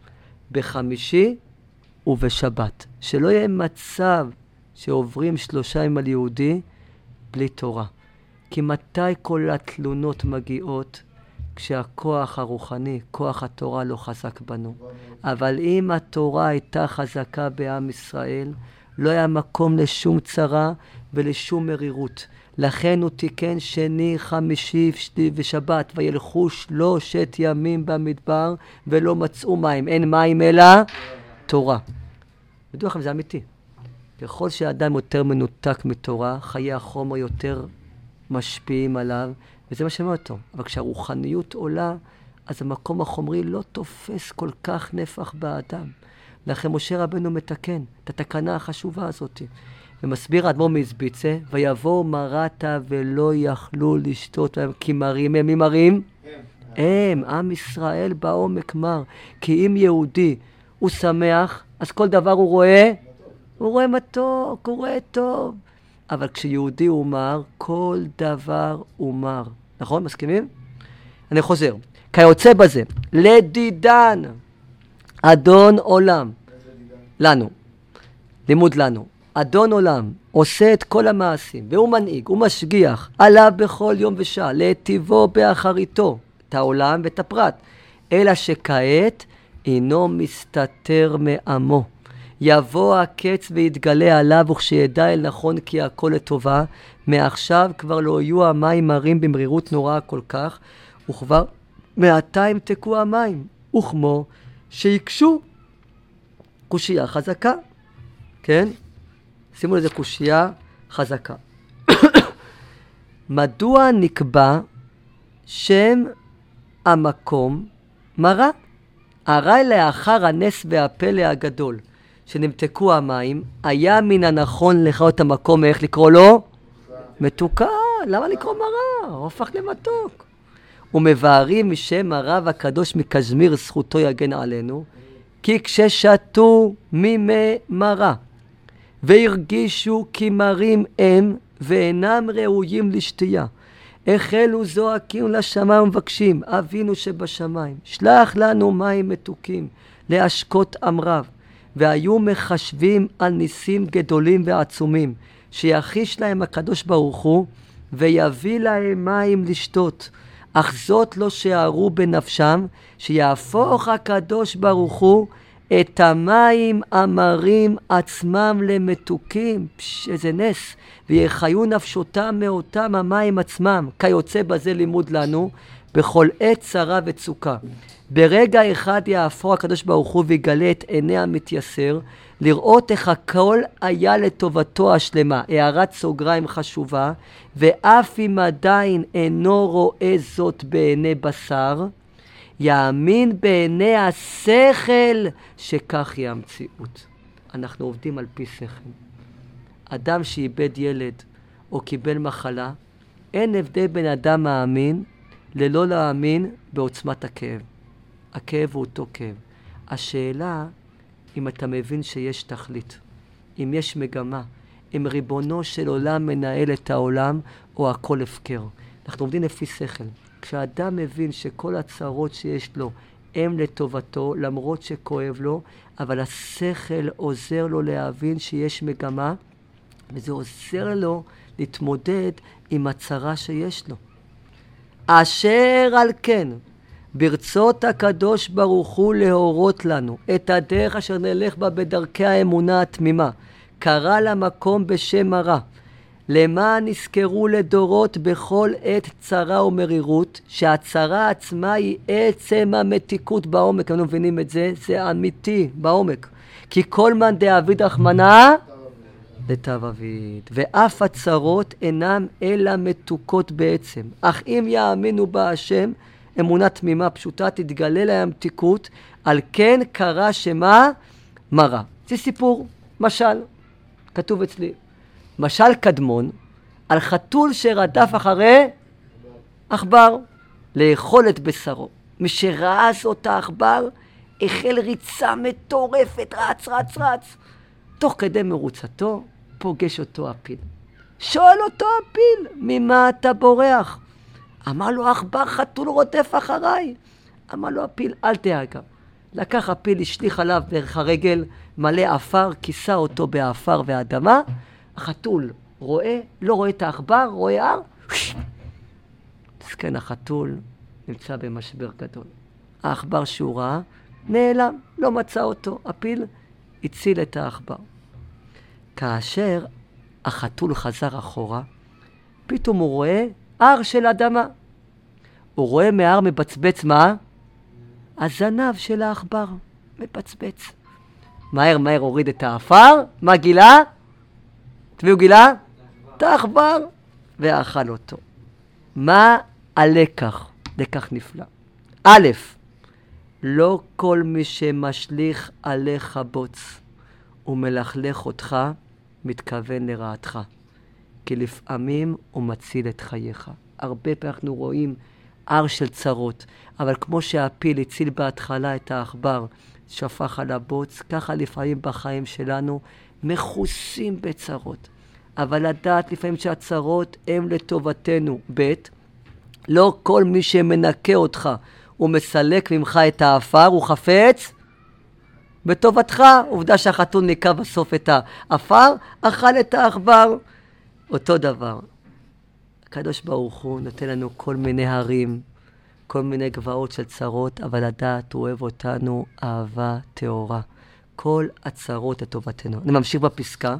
בחמישי ובשבת. שלא יהיה מצב שעוברים שלושה ימים על יהודי בלי תורה. כי מתי כל התלונות מגיעות? כשהכוח הרוחני, כוח התורה לא חזק בנו. אבל אם התורה הייתה חזקה בעם ישראל, לא היה מקום לשום צרה ולשום מרירות. לכן הוא תיקן שני, חמישי ושבת, וילכו שלושת ימים במדבר ולא מצאו מים. אין מים אלא תורה. בדרך כלל זה אמיתי. ככל שהאדם יותר מנותק מתורה, חיי החומר יותר משפיעים עליו, וזה מה שאומר אותו. אבל כשהרוחניות עולה, אז המקום החומרי לא תופס כל כך נפח באדם. לכן משה רבנו מתקן את התקנה החשובה הזאת. ומסביר האדמו"ר מזביצה, ויבואו מרתה ולא יכלו לשתות להם, כי מרים הם. מי מרים? הם, עם ישראל בעומק מר. כי אם יהודי הוא שמח, אז כל דבר הוא רואה, הוא רואה מתוק, הוא רואה טוב. אבל כשיהודי הוא מר, כל דבר הוא מר. נכון? מסכימים? אני חוזר. כיוצא בזה, לדידן, אדון עולם, לנו, לימוד לנו, אדון עולם, עושה את כל המעשים, והוא מנהיג, הוא משגיח, עליו בכל יום ושעה, להטיבו באחריתו, את העולם ואת הפרט, אלא שכעת אינו מסתתר מעמו. יבוא הקץ ויתגלה עליו, וכשידע אל נכון כי הכל לטובה, מעכשיו כבר לא יהיו המים מרים במרירות נוראה כל כך, וכבר מעתה ימתקו המים, וכמו שיקשו. קושייה חזקה, כן? שימו לזה קושייה חזקה. מדוע נקבע שם המקום מרה? הרי לאחר הנס והפלא הגדול שנמתקו המים, היה מן הנכון לך את המקום, איך לקרוא לו? מתוקה. למה לקרוא מרה? הוא הפך למתוק. ומבארים משם הרב הקדוש מקזמיר, זכותו יגן עלינו, כי כששתו ממי מרה והרגישו כי מרים הם ואינם ראויים לשתייה, החלו זועקים לשמיים ומבקשים, אבינו שבשמיים, שלח לנו מים מתוקים להשקות אמריו. והיו מחשבים על ניסים גדולים ועצומים, שיחיש להם הקדוש ברוך הוא ויביא להם מים לשתות. אך זאת לא שערו בנפשם, שיהפוך הקדוש ברוך הוא את המים המרים עצמם למתוקים. פש, איזה נס. ויחיו נפשותם מאותם המים עצמם. כיוצא בזה לימוד לנו, בכל עת צרה וצוקה. ברגע אחד יהפוך הקדוש ברוך הוא ויגלה את עיני המתייסר, לראות איך הכל היה לטובתו השלמה. הערת סוגריים חשובה, ואף אם עדיין אינו רואה זאת בעיני בשר, יאמין בעיני השכל שכך היא המציאות. אנחנו עובדים על פי שכל. אדם שאיבד ילד, או קיבל מחלה, אין הבדל בין אדם מאמין ללא להאמין בעוצמת הכאב. הכאב הוא אותו כאב. השאלה, אם אתה מבין שיש תכלית, אם יש מגמה, אם ריבונו של עולם מנהל את העולם, או הכל הפקר. אנחנו עומדים לפי שכל. כשאדם מבין שכל הצרות שיש לו הם לטובתו, למרות שכואב לו, אבל השכל עוזר לו להבין שיש מגמה, וזה עוזר לו להתמודד עם הצרה שיש לו. אשר על כן, ברצות הקדוש ברוך הוא להורות לנו את הדרך אשר נלך בה בדרכי האמונה התמימה, קרא למקום בשם הרע, למען נזכרו לדורות בכל עת צרה ומרירות, שהצרה עצמה היא עצם המתיקות בעומק. אנו מבינים את זה, זה אמיתי בעומק. כי כל מאן דאביד רחמנא לטב אביד, ואף הצרות אינם אלא מתוקות בעצם. אך אם יאמינו בה השם, אמונה תמימה פשוטה, תתגלה להם מתיקות, על כן קרא שמה מרא. זה סיפור, משל, כתוב אצלי. משל קדמון על חתול שרדף אחרי עכבר לאכול את בשרו. מי שראה זאת העכבר החל ריצה מטורפת, רץ רץ רץ. תוך כדי מרוצתו פוגש אותו הפיל. שואל אותו הפיל, ממה אתה בורח? אמר לו העכבר, חתול רודף אחריי. אמר לו הפיל, אל דאגה. לקח הפיל, השליך עליו דרך הרגל מלא עפר, כיסה אותו באפר ואדמה. החתול רואה, לא רואה את העכבר, רואה הר. מסכן החתול נמצא במשבר גדול. העכבר שהוא ראה נעלם, לא מצא אותו. הפיל הציל את העכבר. כאשר החתול חזר אחורה, פתאום הוא רואה הר של אדמה. הוא רואה מההר מבצבץ מה? הזנב של העכבר מבצבץ. מהר מהר הוריד את האפר, מה גילה? תביאו גילה? את העכבר, ואכל אותו. מה הלקח? לקח נפלא. א', לא כל מי שמשליך עליך בוץ ומלכלך אותך, מתכוון לרעתך. כי לפעמים הוא מציל את חייך. הרבה פעמים אנחנו רואים הר של צרות, אבל כמו שהפיל הציל בהתחלה את העכבר, שפך על הבוץ, ככה לפעמים בחיים שלנו מכוסים בצרות. אבל לדעת לפעמים שהצרות הם לטובתנו. ב', לא כל מי שמנקה אותך ומסלק ממך את האפר, הוא חפץ בטובתך. עובדה שהחתול ניקה בסוף את האפר, אכל את העכבר. אותו דבר. הקדוש ברוך הוא נותן לנו כל מיני הרים, כל מיני גבעות של צרות, אבל לדעת הוא אוהב אותנו אהבה טהורה. כל הצרות לטובתנו. אני ממשיך בפסקה.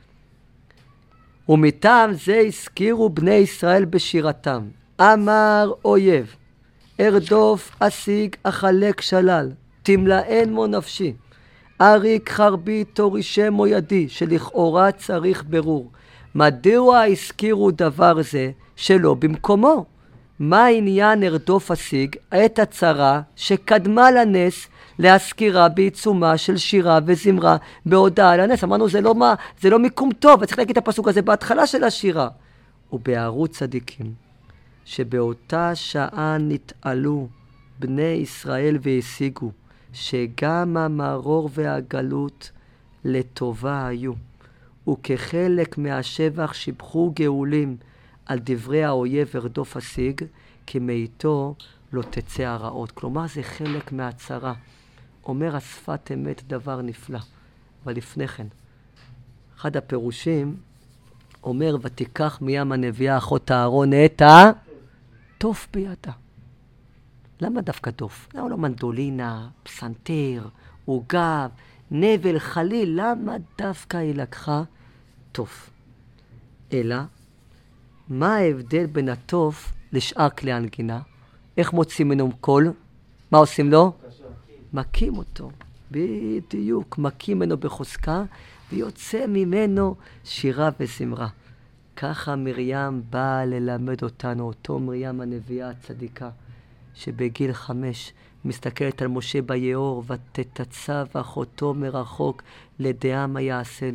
ומטעם זה הזכירו בני ישראל בשירתם. אמר אויב, ארדוף אשיג אחלק שלל, תמלאן מו נפשי. אריק חרבי תורישמו ידי, שלכאורה צריך ברור. מדוע הזכירו דבר זה שלא במקומו? מה העניין ארדוף אשיג? את הצרה שקדמה לנס להזכירה בעיצומה של שירה וזמרה בהודעה לנס. אמרנו זה לא, מה, זה לא מיקום טוב, וצריך להגיד את הפסוק הזה בהתחלה של השירה. ובהערות צדיקים, שבאותה שעה נתעלו בני ישראל והשיגו, שגם המרור והגלות לטובה היו, וכחלק מהשבח שיבחו גאולים על דברי האויב ארדוף אשיג, כי מאיתו לא תצא הרעות. כלומר זה חלק מהצרה. אומר השפת אמת דבר נפלא. אבל לפני כן, אחד הפירושים אומר, ותיקח מים הנביאה אחות אהרון את התוף בידה. למה דווקא תוף? למה לא מנדולינה, פסנתר, עוגב, נבל, חליל? למה דווקא היא לקחה תוף? אלא, מה ההבדל בין התוף לשאר כלי הנגינה? איך מוצאים ממנו קול? מה עושים לו? מכים אותו. בדיוק, מכים ממנו בחוזקה, ויוצא ממנו שירה וזמרה. ככה מרים באה ללמד אותנו, אותו מרים הנביאה הצדיקה, שבגיל חמש מסתכלת על משה ביאור, ותתצב אחותו מרחוק לדעה מה יעשה לו.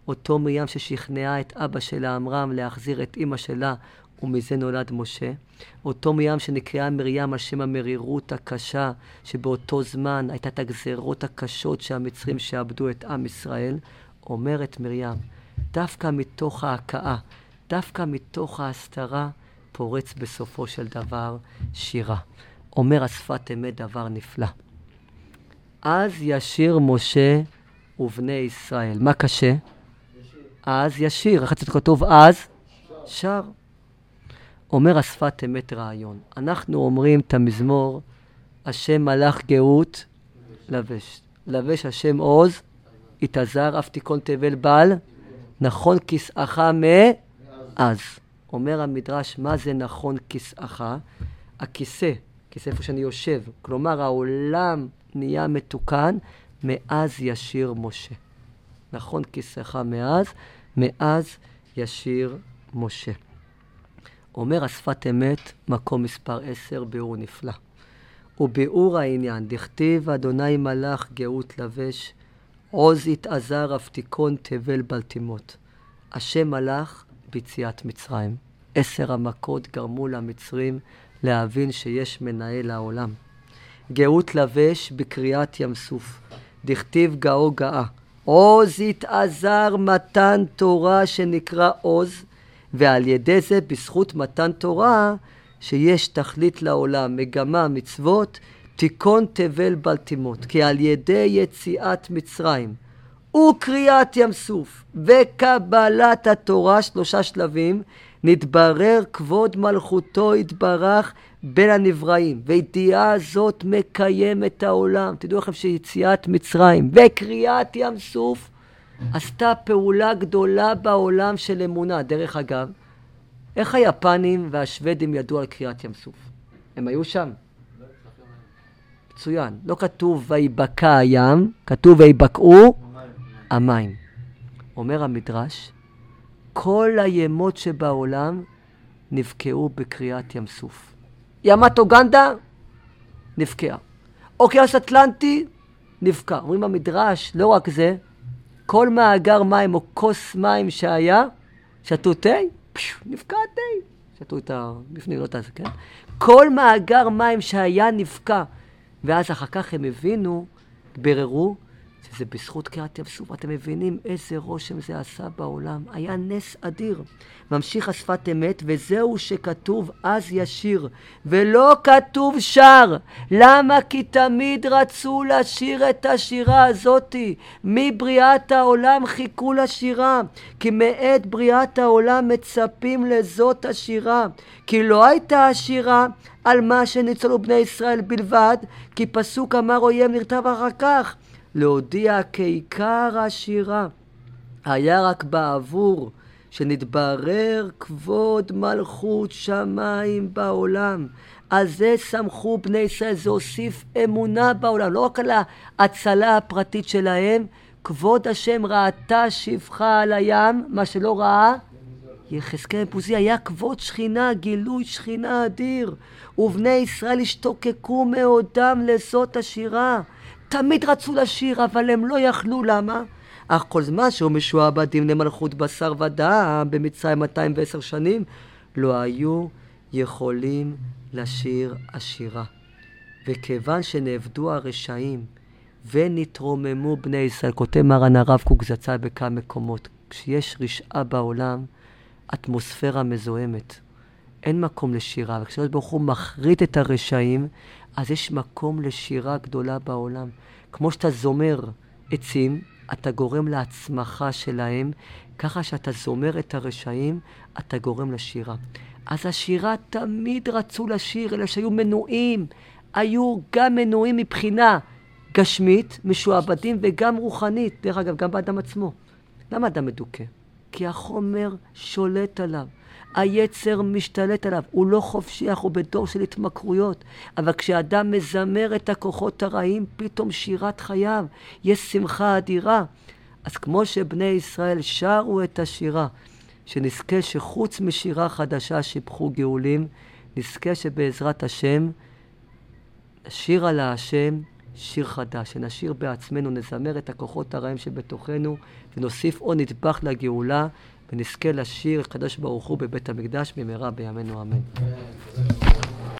אותו מרים ששכנעה את אבא שלה עמרם להחזיר את אמא שלה, ומזה נולד משה. אותו מרים שנקראה מרים על שם המרירות הקשה, שבאותו זמן הייתה את הגזרות הקשות שהמצרים שעבדו את עם ישראל. אומרת מרים, דווקא מתוך ההכאה, דווקא מתוך ההסתרה, פורץ בסופו של דבר שירה. אומר השפת אמת דבר נפלא. אז ישיר משה ובני ישראל. מה קשה? ישיר. אז ישיר. איך זה כתוב? אז שר. שר. אומר השפת אמת רעיון. אנחנו אומרים את המזמור, השם מלאך גאות לבש. לבש השם עוז, התעזר, אף תיקון תבל בל, נכון כסאך מאז. אומר המדרש, מה זה נכון כסאך? הכיסא, כיסא איפה שאני יושב. כלומר, העולם נהיה מתוקן, מאז ישיר משה. נכון כיסאך מאז, מאז ישיר משה. אומר השפת אמת, מקום מספר עשר, ביאור נפלא. וביאור העניין, דכתיב אדוני מלאך גאות לבש, עוז התעזר אף תיקון תבל בלטימות. השם מלאך ביציאת מצרים. עשר המכות גרמו למצרים להבין שיש מנהל לעולם. גאות לבש בקריאת ים סוף. דכתיב גאו גאה. עוז התעזר מתן תורה שנקרא עוז, ועל ידי זה בזכות מתן תורה שיש תכלית לעולם, מגמה, מצוות, תיקון תבל בלטימות. כי על ידי יציאת מצרים וקריאת ים סוף וקבלת התורה, שלושה שלבים, נתברר כבוד מלכותו יתברך בין הנבראים, וידיעה הזאת מקיים את העולם. תדעו לכם שיציאת מצרים וקריאת ים סוף עשתה פעולה גדולה בעולם של אמונה. דרך אגב, איך היפנים והשוודים ידעו על קריאת ים סוף? הם היו שם? מצוין. לא כתוב ויבקע הים, כתוב ויבקעו המים. אומר המדרש, כל הימות שבעולם נבקעו בקריאת ים סוף. ימת אוגנדה נבקעה. אוקיינוס אטלנטי נבקע. אומרים המדרש, לא רק זה, כל מאגר מים או כוס מים שהיה, שתו תה, נבקע תה. שתו את הבפנים, לא תעשה, כן? כל מאגר מים שהיה נבקע. ואז אחר כך הם הבינו, בררו, שזה בזכות קריאת ים סוף. אתם מבינים איזה רושם זה עשה בעולם. היה נס אדיר. ממשיך השפת אמת, וזהו שכתוב אז ישיר, ולא כתוב שר. למה? כי תמיד רצו לשיר את השירה הזאת. מבריאת העולם חיכו לשירה. כי מעת בריאת העולם מצפים לזאת השירה. כי לא הייתה השירה על מה שניצלו בני ישראל בלבד, כי פסוק אמר אויב נרטב אחר כך. להודיע כעיקר השירה היה רק בעבור שנתברר כבוד מלכות שמיים בעולם. על זה שמחו בני ישראל, זה הוסיף אמונה בעולם, לא רק על ההצלה הפרטית שלהם. כבוד השם ראתה שפחה על הים, מה שלא ראה יחזקאל פוזי, היה כבוד שכינה, גילוי שכינה אדיר, ובני ישראל השתוקקו מעודם לזאת השירה. תמיד רצו לשיר, אבל הם לא יכלו. למה? אך כל זמן שהוא משועבדים למלכות בשר ודם במצרים מאתיים ועשר שנים, לא היו יכולים לשיר השירה. וכיוון שנעבדו הרשעים ונתרוממו בני ישראל, כותב מרן הרב קוק זצ"ל בכמה מקומות, כשיש רשעה בעולם, אטמוספירה מזוהמת, אין מקום לשירה. וכשהקדוש ברוך הוא מחריט את הרשעים, אז יש מקום לשירה גדולה בעולם. כמו שאתה זומר עצים, אתה גורם להצמחה שלהם, ככה שאתה זומר את הרשעים, אתה גורם לשירה. אז השירה תמיד רצו לשיר, אלה שהיו מנועים, היו גם מנועים מבחינה גשמית, משועבדים, וגם רוחנית, דרך אגב, גם באדם עצמו. למה אדם מדוכא? כי החומר שולט עליו. היצר משתלט עליו, הוא לא חופשי, הוא בדור של התמכרויות. אבל כשאדם מזמר את הכוחות הרעים, פתאום שירת חייו, יש שמחה אדירה. אז כמו שבני ישראל שרו את השירה, שנזכה שחוץ משירה חדשה שיבחו גאולים, נזכה שבעזרת השם, נשיר על השם שיר חדש, שנשיר בעצמנו, נזמר את הכוחות הרעים שבתוכנו, ונוסיף עוד נדבך לגאולה, ונזכה לשיר הקדוש ברוך הוא בבית המקדש במהרה בימינו אמן.